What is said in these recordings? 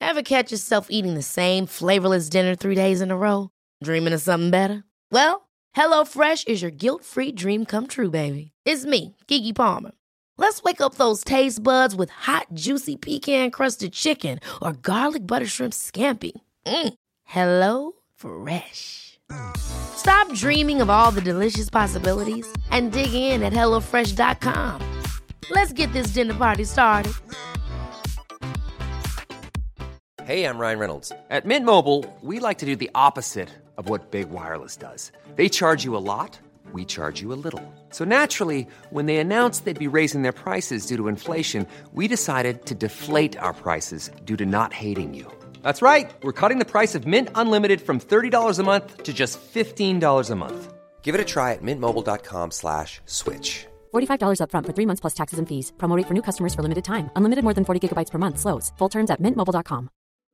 Ever catch yourself eating the same flavorless dinner 3 days in a row? Dreaming of something better? Well, HelloFresh is your guilt-free dream come true, baby. It's me, Keke Palmer. Let's wake up those taste buds with hot, juicy pecan-crusted chicken or garlic butter shrimp scampi. Hello Fresh. Stop dreaming of all the delicious possibilities and dig in at HelloFresh.com. Let's get this dinner party started. Hey, I'm Ryan Reynolds. At Mint Mobile, we like to do the opposite of what Big Wireless does. They charge you a lot, we charge you a little. So naturally, when they announced they'd be raising their prices due to inflation, we decided to deflate our prices due to not hating you. That's right. We're cutting the price of Mint Unlimited from $30 a month to just $15 a month. Give it a try at mintmobile.com/switch. $45 up front for 3 months plus taxes and fees. Promo rate for new customers for limited time. Unlimited more than 40 gigabytes per month. Slows full terms at mintmobile.com.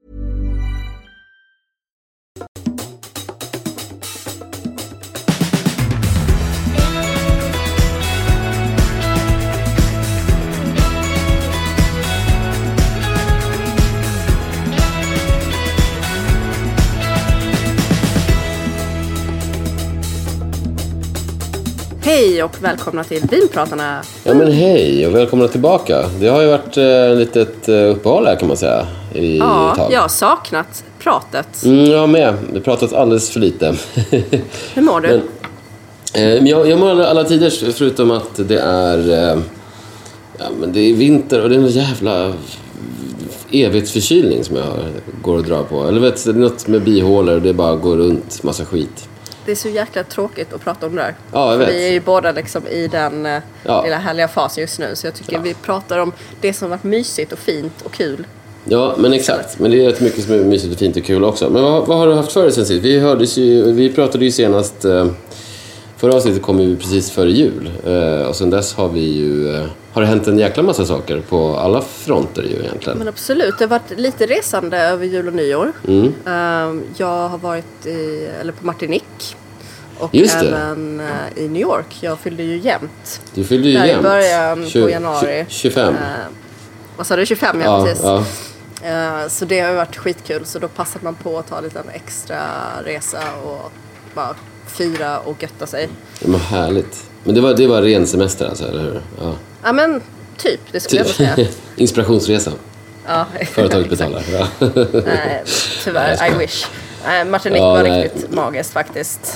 Hej och välkomna till Vinpratarna. Ja men hej och välkomna tillbaka. Det har ju varit ett litet uppehåll här kan man säga i tag. Jag har saknat pratet. Jag med. Det pratas alldeles för lite. Hur mår du? Men, jag mår alla tider förutom att det är men det är vinter och det är en jävla evighetsförkylning som jag går och drar på. Eller vet du, det är något med bihålor och det bara går runt massa skit. Det är så jäkla tråkigt att prata om det där. Ja, jag vet. Vi är ju båda liksom i den lilla härliga fasen just nu. Så jag tycker vi pratar om det som har varit mysigt och fint och kul. Ja, men exakt. Men det är rätt mycket som är mysigt och fint och kul också. Men vad har du haft för dig sen sist? Vi pratade ju senast... Förra avsnittet kom ju precis före jul. Och sen dess har vi ju... Har det hänt en jäkla massa saker på alla fronter ju egentligen? Men absolut, det har varit lite resande över jul och nyår. Jag har varit på Martinique. Och även i New York. Jag fyllde ju jämt. Du fyllde ju jämt. I början på januari. 25. Vad sa du? 25, precis. Ja. Så det har ju varit skitkul. Så då passade man på att ta lite en extra resa och bara fira och götta sig. Ja, men härligt. Men det var ren semester alltså, eller hur? Ja men typ, det skulle jag säga. Inspirationsresa. Ja, företaget betalar. Ja. Nej, tyvärr, I wish. Martinique var riktigt magiskt faktiskt.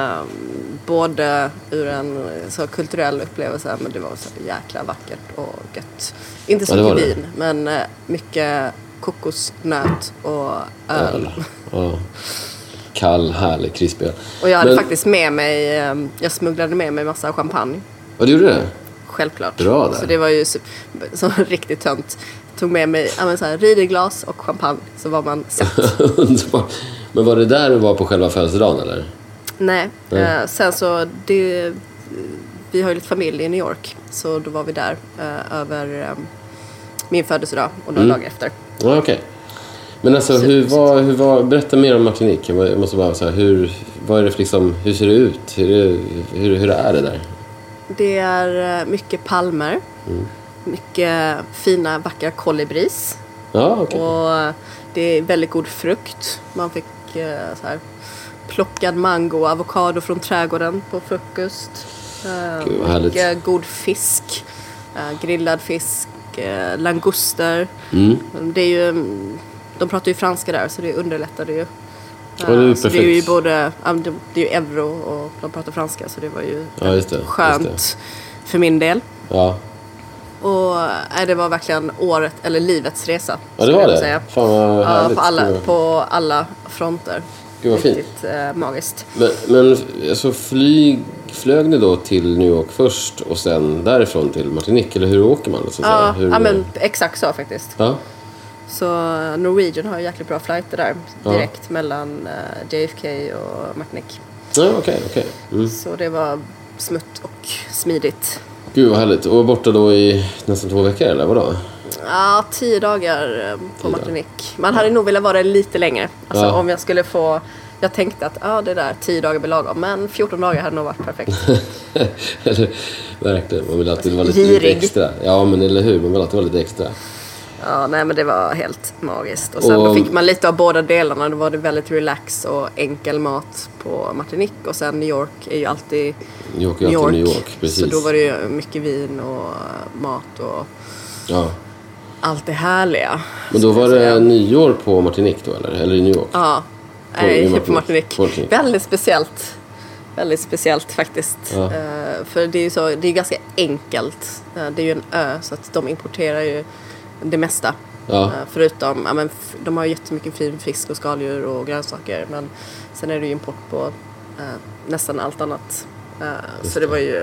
Både ur en så kulturell upplevelse, men det var så jäkla vackert och gött. Inte så mycket vin, men mycket kokosnöt och öl. Ja. Kall, härlig, krispig. Och jag hade faktiskt med mig, jag smugglade med mig massa champagne. Vad gjorde du det? Självklart. Bra där. Så det var ju så riktigt tönt. Tog med mig rideglas och champagne, så var man sett. Underbart. Men var det där du var på själva födelsedagen eller? Nej. Sen så vi har ju lite familj i New York, så då var vi där över min födelsedag och några dagar efter. Ja, okej. Men alltså hur var berätta mer om Martinique. Jag måste bara säga hur ser det ut? Hur är det där? Det är mycket palmer. Mycket fina vackra kolibris. Ja, okej. Och det är väldigt god frukt. Man fick så här plockad mango och avokado från trädgården på frukost. Gud, vad härligt. Mycket god fisk. Grillad fisk, languster. Det är ju, de pratar ju franska där, så det underlättade ju. Det är så det är ju både, det är ju euro och de pratar franska, så det var ju skönt för min del. Ja. Och det var verkligen året eller livets resa. Ja, det var det. Säga. Fan vad härligt. På alla fronter. Gud vad fint. Riktigt magiskt. Men alltså flög ni då till New York först och sen därifrån till Martinique, eller hur åker man? Alltså, ja, men exakt så faktiskt. Ja. Så Norwegian har jäkligt bra flighter där direkt mellan JFK och Martinique. Ja, okej. Så det var smutt och smidigt. Gud vad härligt. Och borta då i nästan 2 veckor, eller vadå? Ja, 10 dagar på Martinique. Man hade nog velat vara lite längre. Alltså om jag skulle få... Jag tänkte att det där 10 dagar blir lagom. Men 14 dagar hade nog varit perfekt. Eller, verkligen. Man vill alltid vara lite extra. Ja, men eller hur? Man vill alltid vara lite extra. Ja, nej men det var helt magiskt. Och sen då fick man lite av båda delarna. Då var det väldigt relax och enkel mat på Martinique. Och sen New York är ju alltid New York, precis. Så då var det ju mycket vin och mat och allt det härliga. Men då var det nyår på Martinique då, eller i New York? Ja, på Martinique. Väldigt speciellt faktiskt. Ja. För det är ju så, det är ganska enkelt. Det är ju en ö så att de importerar ju det mesta. Ja. Förutom, de har ju jättemycket fin fisk och skaldjur och grönsaker. Men sen är det ju import på nästan allt annat. Så det var ju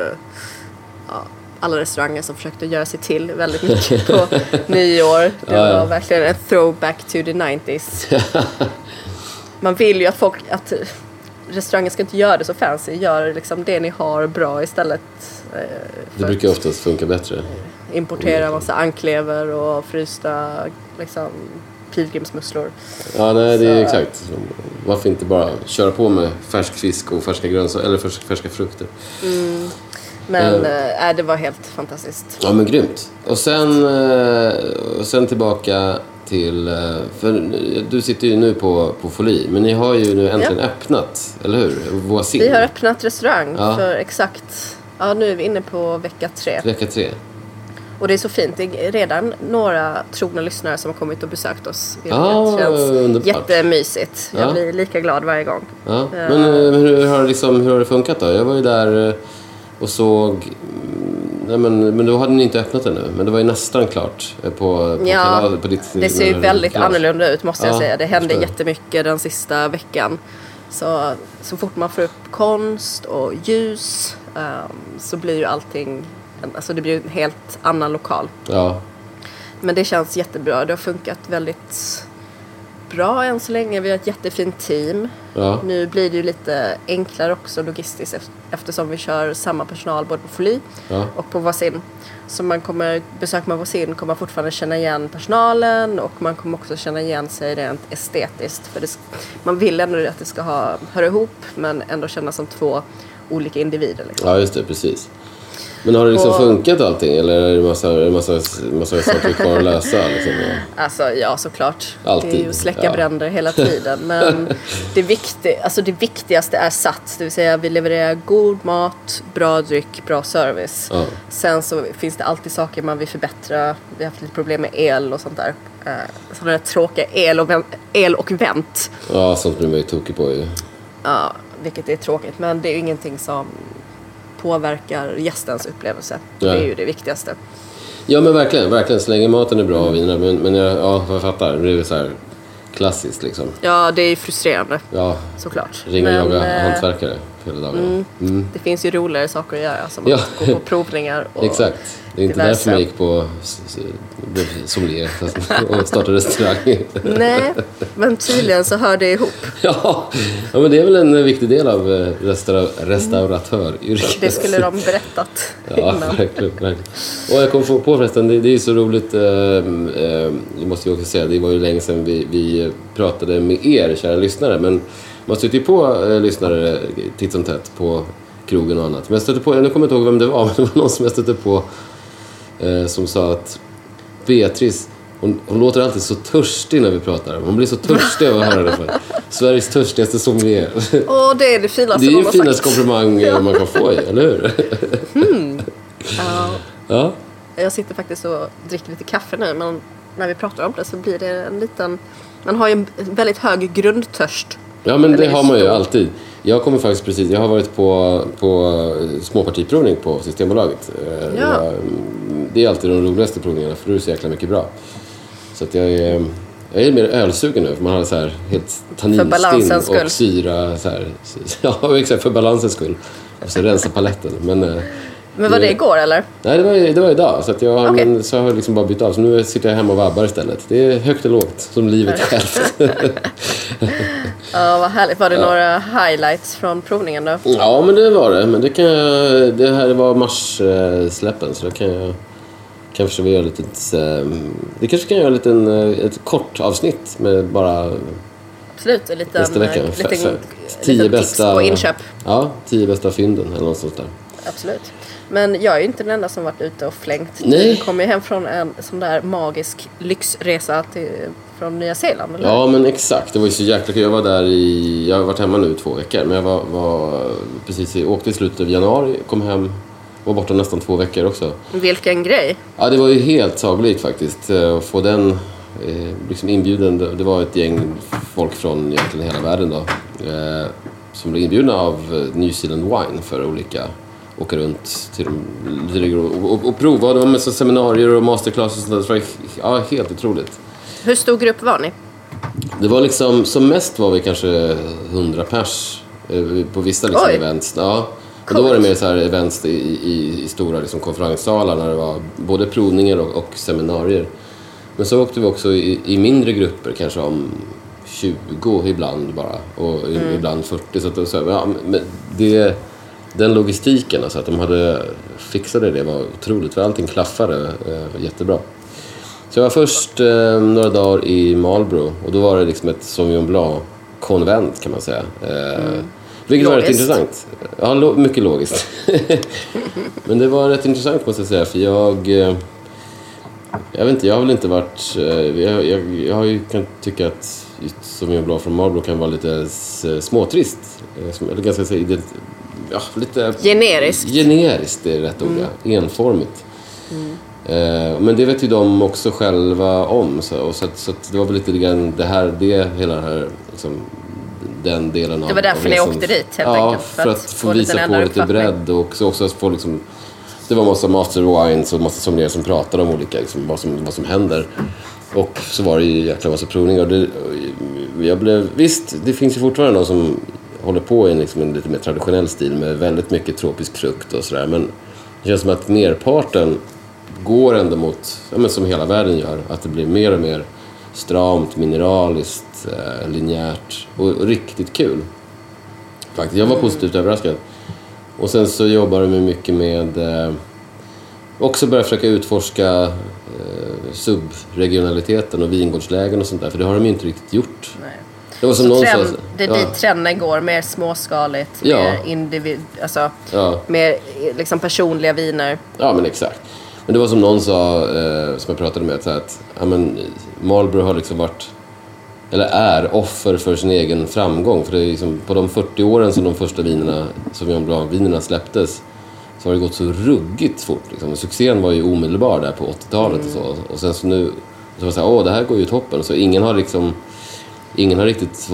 alla restauranger som försökte göra sig till väldigt mycket på nyår. Det var verkligen en throwback to the 90s. Man vill ju att restaurangen ska inte göra det så fancy. Gör liksom det ni har bra istället. Det brukar oftast funka bättre. Importera massa anklever och frysta liksom, pilgrimsmusslor. Ja, nej, det är exakt. Varför inte bara köra på med färsk fisk och färska grönsaker eller färska frukter. Men det var helt fantastiskt. Ja, men grymt. Och sen tillbaka till... För du sitter ju nu på Folie, men ni har ju nu äntligen öppnat, eller hur? Voisin. Vi har öppnat restaurang för exakt... Ja, nu är vi inne på vecka 3. Vecka 3. Och det är så fint. Det är redan några trogna lyssnare som har kommit och besökt oss. Det känns underbart. Jättemysigt. Jag blir lika glad varje gång. Ja. Men hur har det funkat då? Jag var ju där och såg... Nej, men då hade ni inte öppnat ännu. Men det var ju nästan klart på ditt... Det ser ju väldigt annorlunda ut måste jag säga. Det hände jättemycket den sista veckan. Så fort man får upp konst och ljus så blir ju allting... Alltså det blir en helt annan lokal. Ja. Men det känns jättebra. Det har funkat väldigt bra än så länge. Vi har ett jättefint team. Ja. Nu blir det ju lite enklare också logistiskt eftersom vi kör samma personal både på Folie och på Voisin. Så besöker man Voisin kommer man fortfarande känna igen personalen och man kommer också känna igen sig rent estetiskt. För man vill ändå att det ska höra ihop men ändå känna som 2 olika individer. Liksom. Ja, just det, precis. Men har det liksom funkat allting? Eller är det massa saker kvar att lösa? Liksom? Alltså, ja, såklart. Alltid. Det är ju att släcka bränder hela tiden. Men det viktigaste är satt. Det vill säga, vi levererar god mat, bra dryck, bra service. Ja. Sen så finns det alltid saker man vill förbättra. Vi har haft lite problem med el och sånt där. Sådana där tråkiga el och vänt. Ja, sånt blir man ju tokig på ju. Ja, vilket är tråkigt. Men det är ju ingenting som... påverkar gästens upplevelse. Ja. Det är ju det viktigaste. Ja, men verkligen. Så länge maten är bra och vinerna. Men jag fattar. Det är så här klassiskt liksom. Ja, det är frustrerande. Ja. Såklart. Ringa och jaga hantverkare hela dagen. Det finns ju roligare saker att göra. Som att gå på provningar. Och exakt. Det är inte därför man gick på sommelier och startade restaurang. Nej, men tydligen så hör det ihop. Ja, men det är väl en viktig del av restauratöryrket. Det skulle de berättat innan. Ja, verkligen. Och jag kom på förresten, det är så roligt. Jag måste ju också säga, det var ju länge sedan vi pratade med er, kära lyssnare. Men man stöter ju på lyssnare titt som tätt på krogen och annat. Men jag stötte på, nu kommer jag inte ihåg vem det var, men det var någon som jag stötte på som sa att Beatrice, hon låter alltid så törstig när vi pratar. Hon blir så törstig av att höra det. För. Sveriges törstigaste sommelier. Åh, det är det finaste. Det är ju finaste komplimang man kan få, eller hur? Ja. Jag sitter faktiskt och dricker lite kaffe nu, men när vi pratar om det så blir det en liten... Man har ju en väldigt hög grundtörst. Ja, men det har man ju alltid. Jag har varit på småpartiprovning på Systembolaget. Ja. Det är alltid de roligaste provningarna för det är så jäkla mycket bra. Så att jag är mer ölsugen nu för man har så här helt tanninstinn och syra så här. Ja, exakt, för balansens skull. Och så rensa paletten. Men var det igår eller? Nej, det var idag. Så att jag har liksom bara bytt av. Så nu sitter jag hemma och vabbar istället. Det är högt och lågt, som livet självt. Ja, vad härligt. Var det några highlights från provningen då? Ja, men det var det. Men det här var mars-släppen. Så då kan jag kanske göra lite... Det kanske kan göra ett kort avsnitt med bara... Absolut, en liten 10 bästa tips på inköp. Ja, 10 bästa fynden eller något sånt där. Absolut. Men jag är ju inte den enda som varit ute och flängt. Nej. Du kom ju hem från en sån där magisk lyxresa från Nya Zeeland, eller? Ja, men exakt. Det var ju så jäkla kul. Jag har varit hemma nu 2 veckor. Men jag åkte i slutet av januari, kom hem, var borta nästan 2 veckor också. Vilken grej. Ja, det var ju helt sagolikt faktiskt. Att få den liksom inbjuden. Det var ett gäng folk från egentligen hela världen då. Som blev inbjudna av New Zealand Wine för olika åka runt till och prova. Det var med seminarier och masterclasses och sånt där. Ja, helt otroligt. Hur stor grupp var ni? Det var liksom, som mest var vi kanske 100 pers på vissa liksom events. Ja. Och då var det mer så här events i stora liksom konferenssalar när det var både provningar och seminarier. Men så åkte vi också i mindre grupper, kanske om 20 ibland bara och ibland 40. Så ja, men den logistiken, alltså att de hade fixade det var otroligt, för allting klaffade jättebra. Så jag var först några dagar i Marlborough och då var det liksom ett Sauvignon Blanc-konvent kan man säga. Vilket var rätt intressant. Ja, mycket logiskt. Men det var rätt intressant måste jag säga, för jag vet inte, jag har väl inte varit... kan tycka att just Sauvignon Blanc från Marlborough kan vara lite småtrist. Eller ganska lite... Generiskt är rätt ord, ja. Enformigt. Men det vet ju de också själva om. Så det var väl lite grann hela det här... Liksom, den delen av... Det var därför ni åkte dit helt enkelt. För att få visa på lite bredd och också att få liksom... Det var massa master wines och massa sommelier som pratade om olika, liksom, vad som händer. Och så var det ju jäkla massa provningar. Visst, det finns ju fortfarande någon som håller på i liksom en lite mer traditionell stil med väldigt mycket tropisk frukt och sådär. Men det känns som att merparten går ändå mot, som hela världen gör, att det blir mer och mer stramt, mineraliskt, linjärt och riktigt kul. Faktiskt, jag var positivt överraskad. Och sen så jobbar de mycket med också börja försöka utforska subregionaliteten och vingårdslägen och sånt där, för det har de ju inte riktigt gjort. Nej. Det var som någon sa, det är dit trenden går, mer småskaligt, mer mer liksom personliga viner. Ja, men exakt. Men det var som någon sa, som jag pratade med, att Marlborough har liksom varit, eller är offer för sin egen framgång. För det är liksom, på de 40 åren som de första vinerna, Sauvignon Blanc-vinerna släpptes, så har det gått så ruggigt fort. Liksom. Succén var ju omedelbar där på 80-talet och så. Och sen så nu, så var det så här, det här går ju toppen. Så ingen har riktigt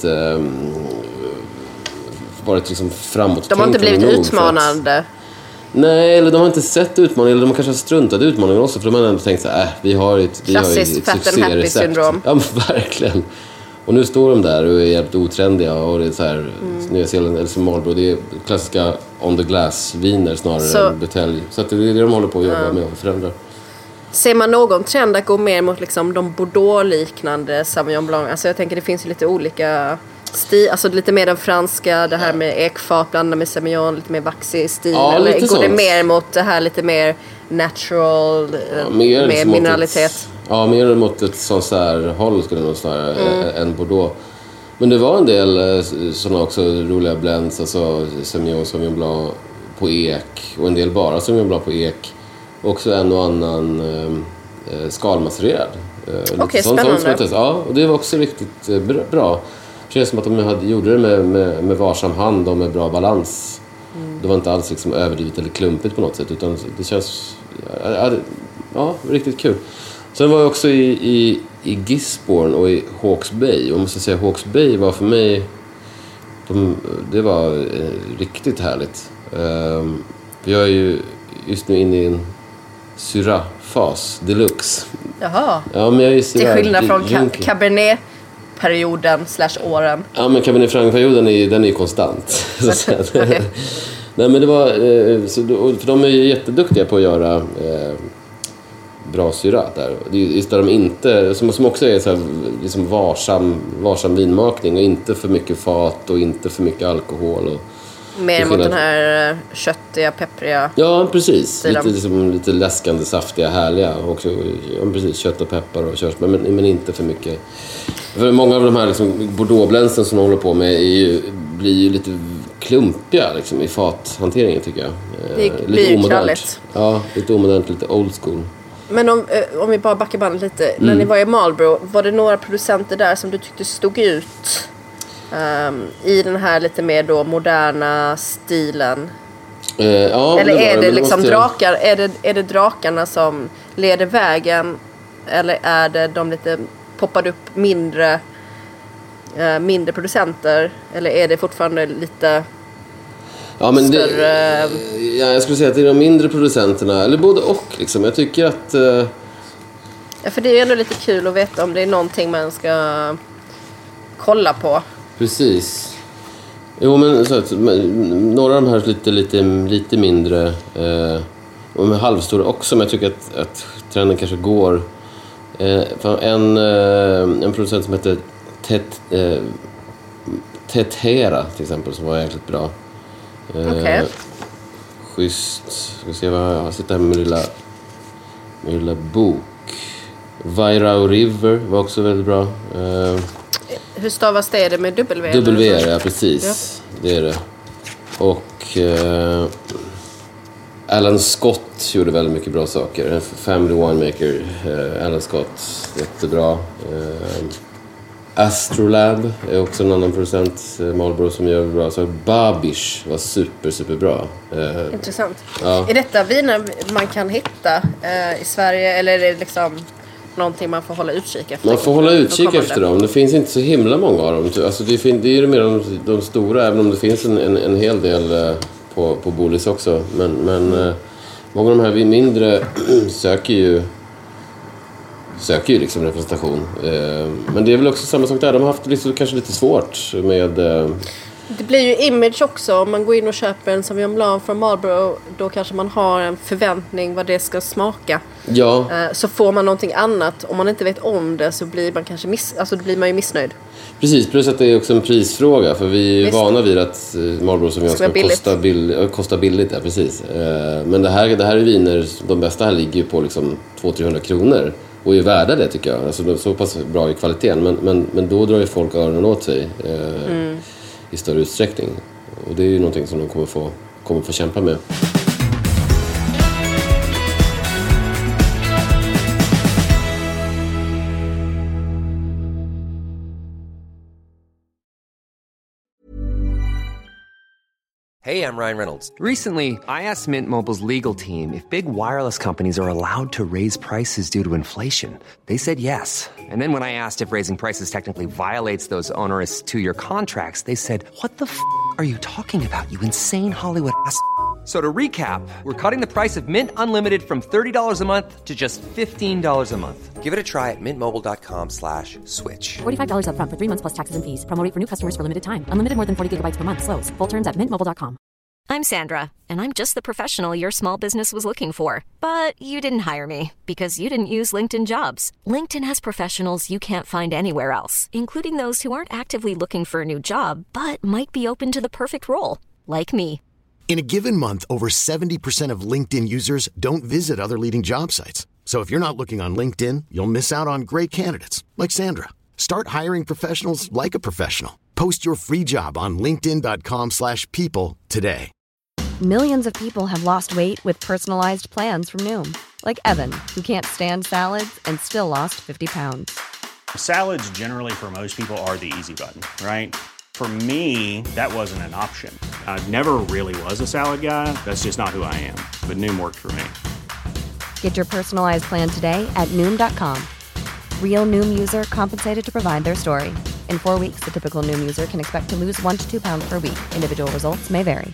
varit liksom framåt. De har inte blivit utmanande. Nej, eller de har inte sett utmaningen, eller de har kanske struntat i utmaningen också, för de har ändå tänkt så här, vi har ett fat and happy syndrom. Ja, men verkligen. Och nu står de där och är helt otrendiga och det är så här, Nya Zeeland eller som Marlborough, det är klassiska on the glass viner snarare än butelj. Så att det är det de håller på att jobba med och förändra. Ser man någon trend att gå mer mot liksom de Bordeaux-liknande Sauvignon Blanc? Alltså jag tänker det finns ju lite olika stil, alltså lite mer den franska, det här med ekfat blandat med semillon, lite mer vaxig stil, eller går sånt. Det mer mot det här lite mer natural, mer mineralitet? Mer mot ett sånt här håll skulle jag nog säga än Bordeaux. Men det var en del sådana också roliga blends, alltså Sauvignon Blanc på ek och en del bara Sauvignon Blanc på ek. Också en och annan skalmasserad. Okej, spännande. Ja, och det var också riktigt bra. Det känns som att de gjorde det med varsam hand och med bra balans. Det var inte alls liksom överdrivet eller klumpigt på något sätt, utan det känns riktigt kul. Sen var jag också i Gisborne och i Hawke's Bay. Och jag måste säga, Hawke's Bay var för mig det var riktigt härligt. Jag är ju just nu inne i en Syrah-fas deluxe. Jaha. Ja, men jag är till skillnad från Cabernet-perioden /åren. Ja, men Cabernet Franc-perioden den är konstant. Okay. Nej, men det var för de är ju jätteduktiga på att göra bra syra där. Just där de inte, som också är så här, liksom varsam vinmakning och inte för mycket fat och inte för mycket alkohol och mer mot den här köttiga, peppriga. Ja, precis. Lite läskande, saftiga, härliga. Också, precis, kött och peppar och körsbär, men inte för mycket. För många av de här liksom Bordeaux-blänsen som de håller på med blir ju lite klumpiga liksom, i fathanteringen tycker jag. Det blir ju kralligt. Ja, lite omodernt, lite old school. Men om vi bara backar bandet lite. När ni var i Marlboro, var det några producenter där som du tyckte stod ut i den här lite mer då moderna stilen? Ja, eller är det liksom drakar? Är det drakarna som leder vägen? Eller är det de lite poppade upp mindre producenter? Eller är det fortfarande lite större? Jag skulle säga att det är de mindre producenterna. Eller både och liksom. Jag tycker att... Ja, för det är ju ändå lite kul att veta om det är någonting man ska kolla på. Precis. Jo, men så att, några av de här lite mindre och med halvstora också, men jag tycker att trenden kanske går. En producent som heter Tetera till exempel, som var jäkligt bra. Okay. Schysst. Ska se vad jag sitter här med min lilla bok. Vairao River var också väldigt bra. Hur stavas det? Är det med W? W, ja precis. Ja. Det är det. Och Alan Scott gjorde väldigt mycket bra saker. En family winemaker, Alan Scott, jättebra. Astrolab är också en annan producent, Marlboro, som gör bra. Så Babish var superbra. Intressant. Ja. Är detta viner man kan hitta i Sverige, eller är det liksom någonting man får hålla utkik efter? Man får hålla utkik efter dem. Det finns inte så himla många av dem. Alltså det är ju mer de stora, även om det finns en hel del på Bolis också. Men många av de här mindre söker ju liksom representation. Men det är väl också samma sak där. De har haft kanske lite svårt med... Det blir ju image också. Om man går in och köper en Sauvignon Blanc från Marlboro, då kanske man har en förväntning vad det ska smaka. Ja. Så får man någonting annat. Om man inte vet om det så blir man kanske då blir man ju missnöjd. Precis, plus att det är också en prisfråga. För vi är vana vid att Marlboro som ska kosta billigt. Ja, precis. Men det här är viner, de bästa här ligger ju på liksom 200-300 kronor. Och är värda det tycker jag. Alltså, så pass bra i kvaliteten. Men då drar ju folk öronen åt sig i större utsträckning. Och det är ju någonting som de kommer få kämpa med. Hey, I'm Ryan Reynolds. Recently, I asked Mint Mobile's legal team if big wireless companies are allowed to raise prices due to inflation. They said yes. And then when I asked if raising prices technically violates those onerous 2-year contracts, they said, "What the f*** are you talking about, you insane Hollywood ass?" So to recap, we're cutting the price of Mint Unlimited from $30 a month to just $15 a month. Give it a try at mintmobile.com/switch. $45 up front for 3 months plus taxes and fees. Promo rate for new customers for limited time. Unlimited more than 40 gigabytes per month. Slows full terms at mintmobile.com. I'm Sandra, and I'm just the professional your small business was looking for. But you didn't hire me because you didn't use LinkedIn Jobs. LinkedIn has professionals you can't find anywhere else, including those who aren't actively looking for a new job, but might be open to the perfect role, like me. In a given month, over 70% of LinkedIn users don't visit other leading job sites. So if you're not looking on LinkedIn, you'll miss out on great candidates like Sandra. Start hiring professionals like a professional. Post your free job on linkedin.com/people today. Millions of people have lost weight with personalized plans from Noom. Like Evan, who can't stand salads and still lost 50 pounds. Salads generally for most people are the easy button, right? For me, that wasn't an option. I never really was a salad guy. That's just not who I am. But Noom worked for me. Get your personalized plan today at Noom.com. Real Noom user compensated to provide their story. In 4 weeks, the typical Noom user can expect to lose 1 to 2 pounds per week. Individual results may vary.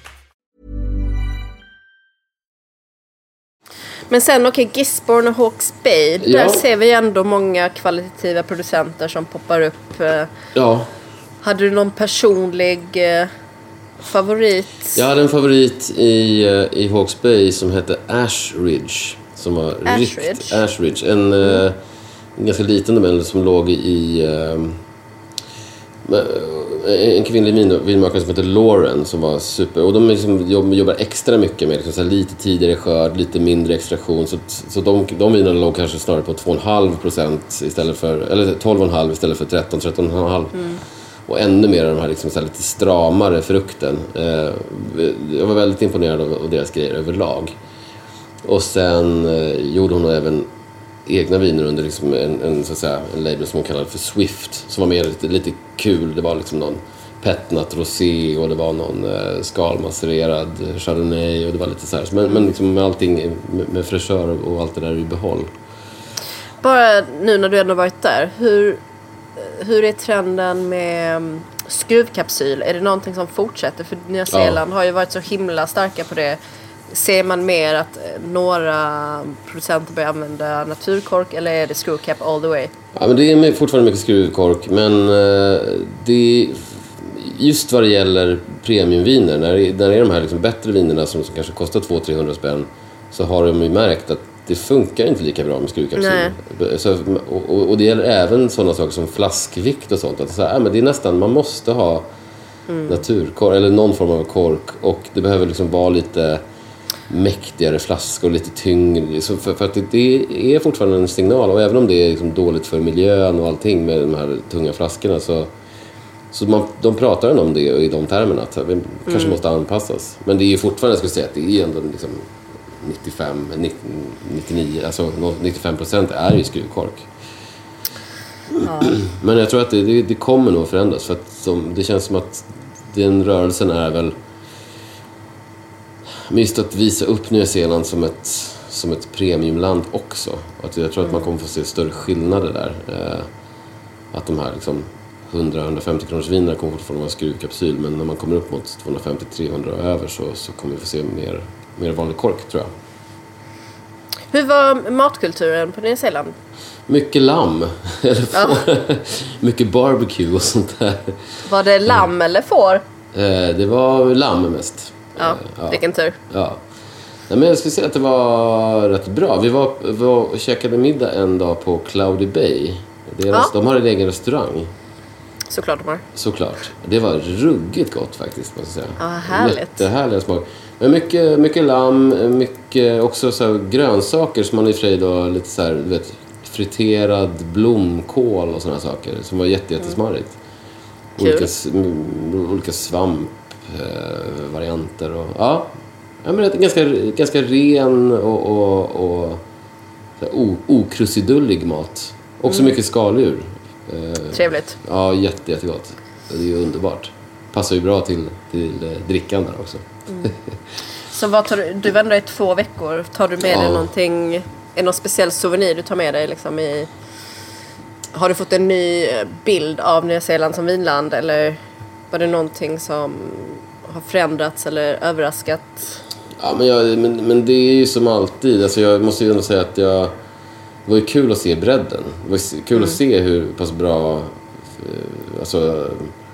Men sen Gisborne och Hawke's Bay, där ser vi ändå många kvalitativa producenter som poppar upp. Ja. Hade du någon personlig favorit? Jag hade en favorit i Hawke's Bay som hette Ashridge. Som var Ashridge. En ganska liten domän som låg i en kvinnlig vinmakare som heter Lauren, som var super. Och de liksom jobbar extra mycket med liksom, så lite tidigare skörd, lite mindre extraktion. Så de vinerna låg kanske snarare på 2,5% istället för, eller 12,5 istället för 13,5. Och ännu mer de här, liksom, så här lite stramare frukten. Jag var väldigt imponerad av deras grejer överlag. Och sen gjorde hon även egna viner under liksom en label som hon kallade för Swift. Som var mer lite kul. Det var liksom någon petnat rosé och det var någon skalmassererad chardonnay och det var lite så här. Men liksom med allting, med fräschör och allt det där i behåll. Bara nu när du ändå varit där, hur är trenden med skruvkapsyl? Är det någonting som fortsätter? För Nya Zeeland har ju varit så himla starka på det. Ser man mer att några producenter börjar använda naturkork eller är det skruvkap all the way? Ja, men det är fortfarande mycket skruvkork, men det just vad det gäller premiumviner, när det är de här liksom bättre vinerna som kanske kostar 200-300 spänn, så har de ju märkt att det funkar inte lika bra med skruvkapsyl. Så, och det gäller även sådana saker som flaskvikt och sånt. Att så här, men det är nästan, man måste ha naturkork eller någon form av kork, och det behöver liksom vara lite mäktigare flaskor, lite tyngre. Så för att det är fortfarande en signal, och även om det är liksom dåligt för miljön och allting med de här tunga flaskorna, så de pratar om det i de termerna, att vi kanske måste anpassas. Men det är ju fortfarande, jag skulle säga, att det är ändå liksom 99, alltså 95% är ju skruvkork. Ja. Men jag tror att det kommer nog förändras, för att det känns som att den rörelsen är väl just att visa upp Nya Zeeland som ett premiumland också. Att jag tror att man kommer få se större skillnader där. Att de här liksom 100-150 kronors vinerna kommer fortfarande vara skruvkapsyl, men när man kommer upp mot 250-300 och över så kommer vi få se mer vanlig kork, tror jag. Hur var matkulturen på Nya Zeeland? Mycket lamm. Mycket barbecue och sånt där. Var det lamm eller får? Det var lamm mest. Ja, vilken tur. Ja. Nej, men jag skulle säga att det var rätt bra. Vi var och käkade middag en dag på Cloudy Bay. De har en egen restaurang. Såklart de har. Såklart. Det var ruggigt gott faktiskt, måste jag säga. Ja, härligt. Jättehärliga smak. Men mycket lamm, mycket också så här grönsaker som man i och för sig då lite så här, du vet, friterad blomkål och såna saker som var jättesmarrigt. Olika svampvarianter och ja, men ganska ren och okrusidullig mat. Också mycket skaldjur. Trevligt. Ja, jättegott. Det är ju underbart. Passar ju bra till drickan där också. Så vad tar du var ändå i 2 veckor. Tar du med dig någonting, är någon speciell souvenir du tar med dig liksom har du fått en ny bild av Nya Zeeland som vinland, eller var det någonting som har förändrats eller överraskat? Ja, men det är ju som alltid. Alltså jag måste ju ändå säga att det var ju kul att se bredden. Det var kul att se hur pass bra, alltså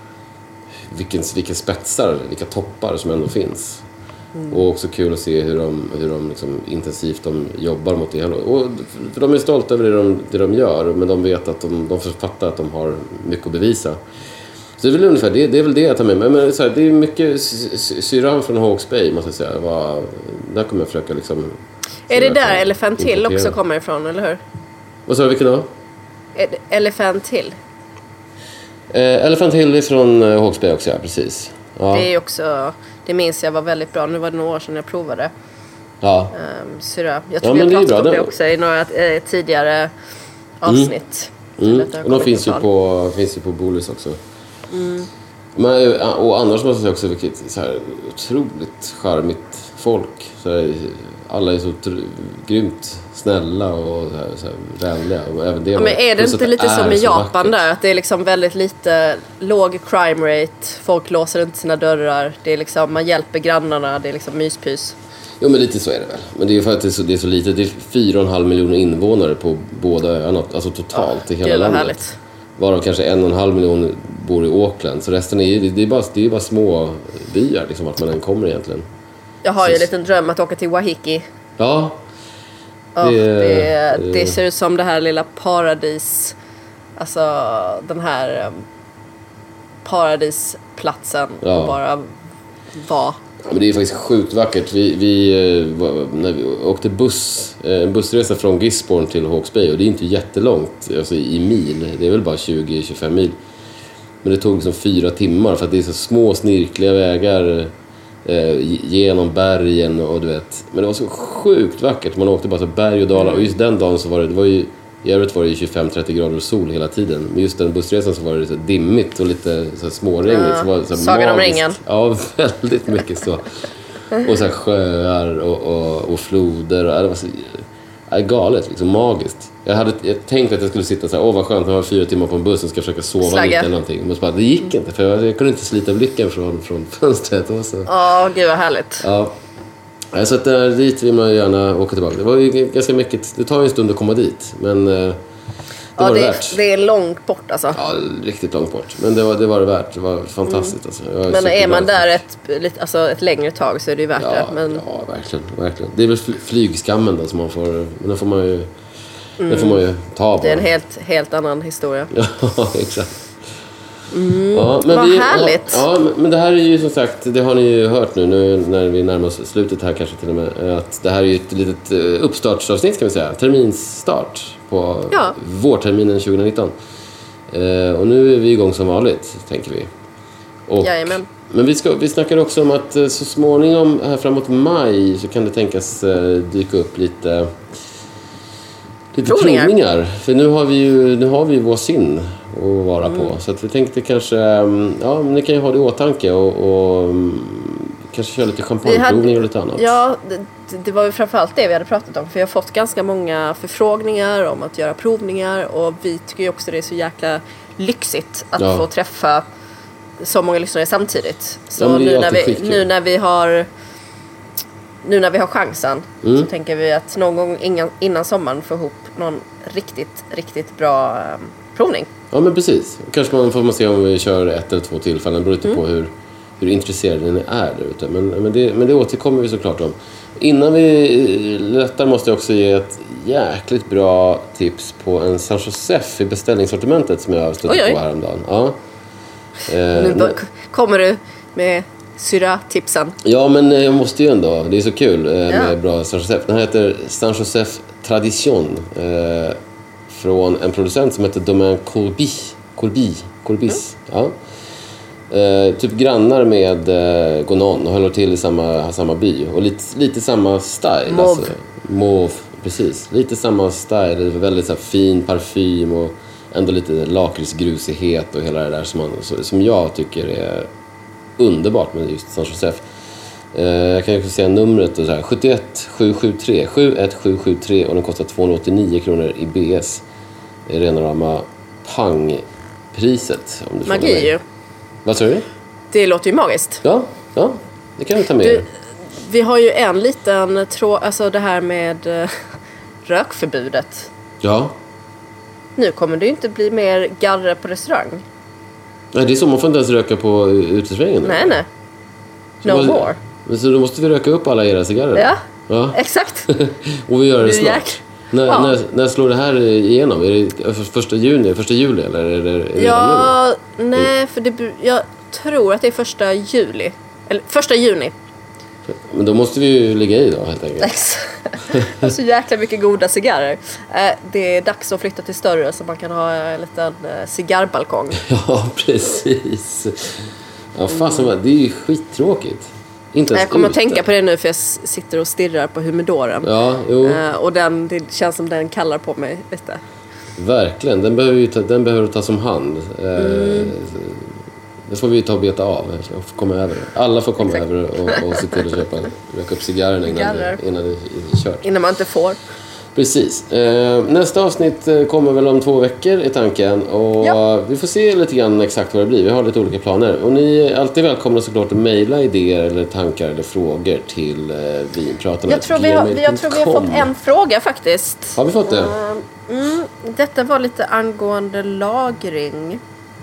vilka spetsar, vilka toppar som ändå finns. Och också kul att se hur de liksom intensivt de jobbar mot det. Och för de är stolta över det de gör, men de vet att de författar att de har mycket att bevisa. Så det är väl ungefär det är väl det jag tar med mig. Men så här, det är mycket syran från Hawke's Bay, måste jag säga. Där kommer jag försöka liksom. Är det där Elephant Hill också kommer ifrån, eller hur? Vad sa du, vilken då? Elephant Hill. Elephant Hill är från Hawke's Bay också, ja, precis. Ja. Det är också, det minns jag var väldigt bra. Nu var det några år sedan jag provade. Ja. Syra. Jag tror jag pratade om det också i några tidigare avsnitt. Och de finns ju på Bolis också. Men, och annars måste jag säga också vilket så här otroligt charmigt folk. Så här, alla är så grymt snälla och så här vänliga. Och även det men är det inte lite som i Japan där? Att det är liksom väldigt lite låg crime rate. Folk låser inte sina dörrar. Det är liksom, man hjälper grannarna. Det är liksom myspys. Jo, men lite så är det väl. Men det är ju för att det är så lite. Det är 4,5 miljoner invånare på båda öarna. Alltså totalt i hela landet. Härligt. Varav kanske 1,5 miljoner bor i Auckland. Så resten det är bara små byar liksom, vart man än kommer egentligen. Jag har ju en liten dröm att åka till Wahiki. Ja. Det ser ut som det här lilla paradis. Alltså den här paradisplatsen. Ja. Och bara var. Ja, men det är faktiskt sjukt vackert. När vi åkte en bussresa från Gisborne till Hawke's Bay, och det är inte jättelångt alltså i mil. Det är väl bara 20-25 mil. Men det tog liksom 4 timmar för att det är så små snirkliga vägar genom bergen och du vet. Men det var så sjukt vackert. Man åkte bara så berg och dalar. Och just den dagen så var det ju i övrigt var det 25-30 grader och sol hela tiden. Men just den bussresan så var det så dimmigt och lite så småregnigt. Så var det så Sagan om ringen. Ja, väldigt mycket så. Och så här sjöar och floder. Och det var så galet, liksom magiskt. Jag tänkte att jag skulle sitta så här, vad skönt, jag har 4 timmar på en buss och ska försöka sova lite eller någonting. Men bara, det gick inte, för jag kunde inte slita blicken från fönstret. Gud vad härligt. Ja. Så att dit vill man gärna åka tillbaka. Det var ju ganska mycket, det tar ju en stund att komma dit, men det var det värt. Det är långt bort alltså. Ja, riktigt långt bort. Men det var det värt. Det var fantastiskt alltså. Men är man där ett längre tag så är det ju värt det. Men... Ja, verkligen. Det är väl flygskammen då som man får, men den får man ju ta på. Det är en helt annan historia. Ja, exakt. Ja, men vad härligt. Men det här är ju som sagt, det har ni ju hört nu när vi närmar oss slutet här kanske till och med, att det här är ju ett litet uppstartsavsnitt kan vi säga, terminsstart på vårterminen 2019. Och nu är vi igång som vanligt, tänker vi. Jajamän. Men vi snackade också om att så småningom här framåt maj så kan det tänkas dyka upp lite provningar. För nu har vi ju vår sin att vara på. Så att vi tänkte kanske, ni kan ju ha det i åtanke och kanske köra lite champagneprovning och lite annat. Ja, det var ju framförallt det vi hade pratat om. För jag har fått ganska många förfrågningar om att göra provningar. Och vi tycker ju också det är så jäkla lyxigt att få träffa så många lyssnare samtidigt. Så nu när vi har chansen så tänker vi att någon gång innan sommaren få ihop någon riktigt, riktigt bra provning. Ja, men precis. Kanske får man se om vi kör 1 eller 2 tillfällen. Det beror inte på hur intresserade ni är där ute. Men det återkommer vi såklart om. Innan vi lättar måste jag också ge ett jäkligt bra tips på en San Josef i beställningssortimentet som jag stötte på häromdagen. Ja. Nu kommer du med syra-tipsen. Ja, men jag måste ju ändå. Det är så kul med bra San Josef. Den här heter San Josef Tradition. Från en producent som heter Domaine Courbis. Ja. Typ grannar med Gonon och håller till i samma by. Och lite samma style. Mauve, precis. Lite samma style. Väldigt så här, fin parfym och ändå lite lakritsgrusighet och hela det där som jag tycker är underbart med just San Josef. Jag kan ju säga numret och så här, 71773 och den kostar 289 kronor i BS. Det är rena rama pangpriset om du frågar mig. Magi. Vad sa du? Det låter ju magiskt. Ja, det kan vi ta med. Vi har ju en liten alltså det här med rökförbudet. Ja. Nu kommer det ju inte bli mer garre på restaurang. Nej, det är så, man får inte ens röka på utesvängen. Nej. No more. Så då måste vi röka upp alla era cigarrer. Ja. Exakt. Och vi gör det snart. När slår det här igenom? Är det 1 juli eller är det redan nu? Nej, för jag tror att det är 1 juli. Eller 1 juni. Men då måste vi ju ligga i då helt enkelt. Det är så jäkla mycket goda cigarrer. Det är dags att flytta till större så man kan ha en liten cigarrbalkong. Ja, precis. Ja, fasen, det är ju skittråkigt. Jag kommer att tänka på det nu för jag sitter och stirrar på humidoren. Ja, jo. Och det känns som den kallar på mig lite. Verkligen, den behöver tas om hand. Det får vi ta och beta av. Komma över. Alla får komma över och se till att röka upp cigarren innan det är kört. Innan man inte får. Precis. Nästa avsnitt kommer väl om 2 veckor i tanken. Och vi får se lite grann exakt vad det blir. Vi har lite olika planer. Och ni är alltid välkomna såklart att mejla idéer eller tankar eller frågor till vinpratarna. Jag tror vi har fått en fråga faktiskt. Har vi fått det? Detta var lite angående lagring.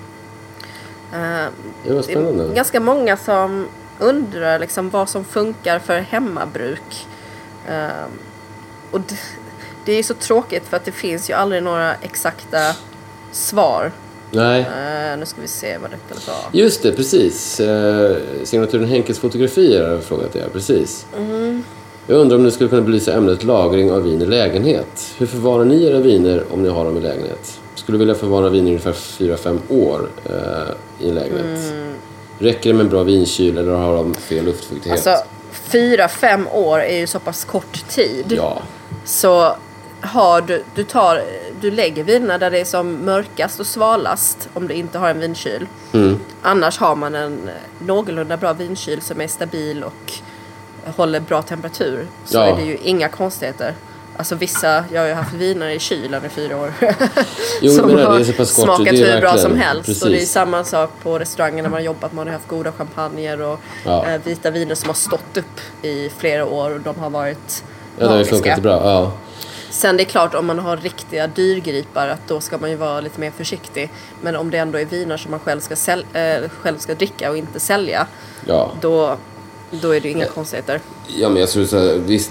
Det var spännande. Det är ganska många som undrar liksom vad som funkar för hemmabruk. Och det är så tråkigt för att det finns ju aldrig några exakta svar. Nej. Nu ska vi se vad detta var. Just det, precis. Signaturen Henkes fotografier har jag frågat er, precis. Jag undrar om ni skulle kunna belysa ämnet lagring av vin i lägenhet. Hur förvarar ni era viner om ni har dem i lägenhet? skulle vilja förvara vin i ungefär 4-5 år i en lägenhet. Räcker det med en bra vinkyl eller har de fel luftfuktighet? Alltså 4-5 år är ju så pass kort tid. Ja. Så har du lägger vinerna där det är som mörkast och svalast om du inte har en vinkyl. Annars har man en någorlunda bra vinkyl som är stabil och håller bra temperatur, så är det ju inga konstigheter. Alltså jag har ju haft viner i kylen i 4 år som har smakat hur bra som helst. Precis. Och det är samma sak på restaurangen när man har jobbat. Man har haft goda champagner och vita viner som har stått upp i flera år och de har varit magiska. Det har ju funkat bra, ja. Sen det är klart, om man har riktiga dyrgripar, att då ska man ju vara lite mer försiktig. Men om det ändå är viner som man själv ska dricka och inte sälja, då är det inga konstigheter. Ja, men jag tror så här, visst,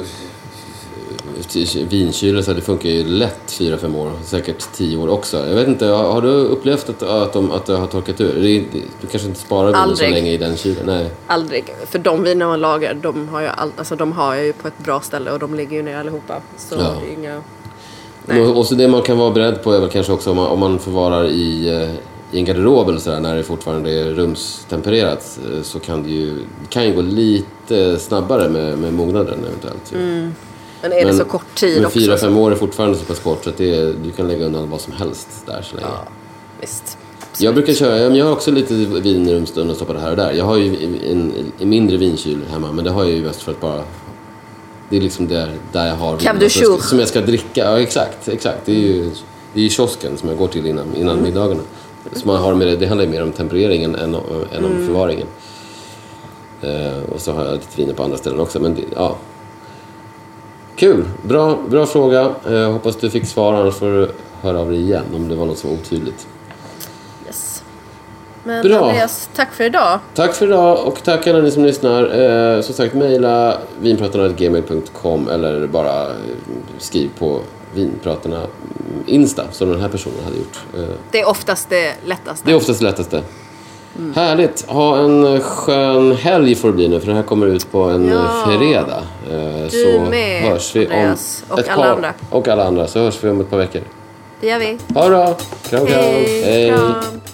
vinkylen så det funkar ju lätt 4-5 år, säkert 10 år också. Jag vet inte, har du upplevt att det har torkat ur? Du kanske inte sparar vin så länge i den kylen? Nej. Aldrig, för de viner man lagar, de har ju på ett bra ställe och de ligger ju ner allihopa. Så det är inga... Nej. Och så det man kan vara beredd på är väl kanske också om man förvarar i en garderob eller sådär, när det fortfarande är rumstempererat, så kan ju gå lite snabbare med mognaden eventuellt. Men är det så kort tid också? Men 4-5 år är fortfarande så pass kort så att du kan lägga undan vad som helst där så länge. Ja, visst. Jag brukar jag har också lite vin i rumsstunden och stoppar det här och där. Jag har ju en mindre vinkyl hemma, men det har jag ju mest för att bara... Det är liksom där jag har vin som jag ska dricka. Ja, exakt. Det är ju kiosken som jag går till innan middagarna. Så man har det handlar ju mer om tempereringen än om förvaringen. Och så har jag lite viner på andra ställen också, men kul, bra fråga. Hoppas du fick svar, annars får du höra av dig igen om det var något som var otydligt. Yes. Men bra. Andreas, tack för idag. Tack för idag och tack alla ni som lyssnar. Som sagt, mejla vinpratarna@gmail.com eller bara skriv på Vinpratarna Insta som den här personen hade gjort. Det är oftast det lättaste. Härligt. Ha en skön helg får det bli nu, för den här kommer ut på en fredag. Så med, hörs vi Andreas, om och alla andra. Så hörs vi om ett par veckor. Det gör vi. Ha det bra. Kram. Hej. Kram.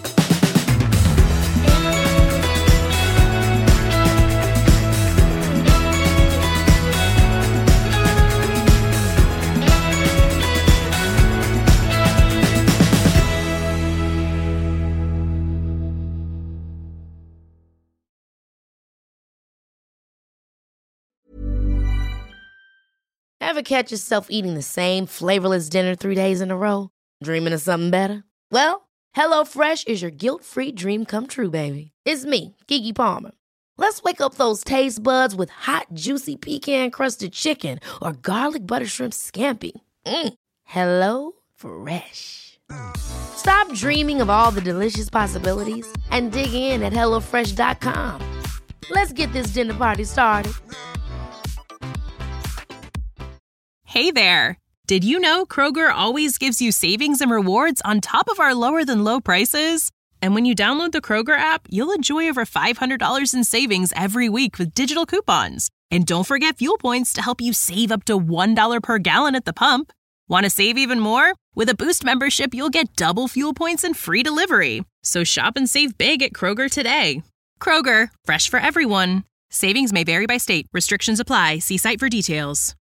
Ever catch yourself eating the same flavorless dinner 3 days in a row? Dreaming of something better? Well, HelloFresh is your guilt-free dream come true, baby. It's me, Keke Palmer. Let's wake up those taste buds with hot, juicy pecan-crusted chicken or garlic butter shrimp scampi. Hello Fresh. Stop dreaming of all the delicious possibilities and dig in at HelloFresh.com. Let's get this dinner party started. Hey there! Did you know Kroger always gives you savings and rewards on top of our lower-than-low prices? And when you download the Kroger app, you'll enjoy over $500 in savings every week with digital coupons. And don't forget fuel points to help you save up to $1 per gallon at the pump. Want to save even more? With a Boost membership, you'll get double fuel points and free delivery. So shop and save big at Kroger today. Kroger, fresh for everyone. Savings may vary by state. Restrictions apply. See site for details.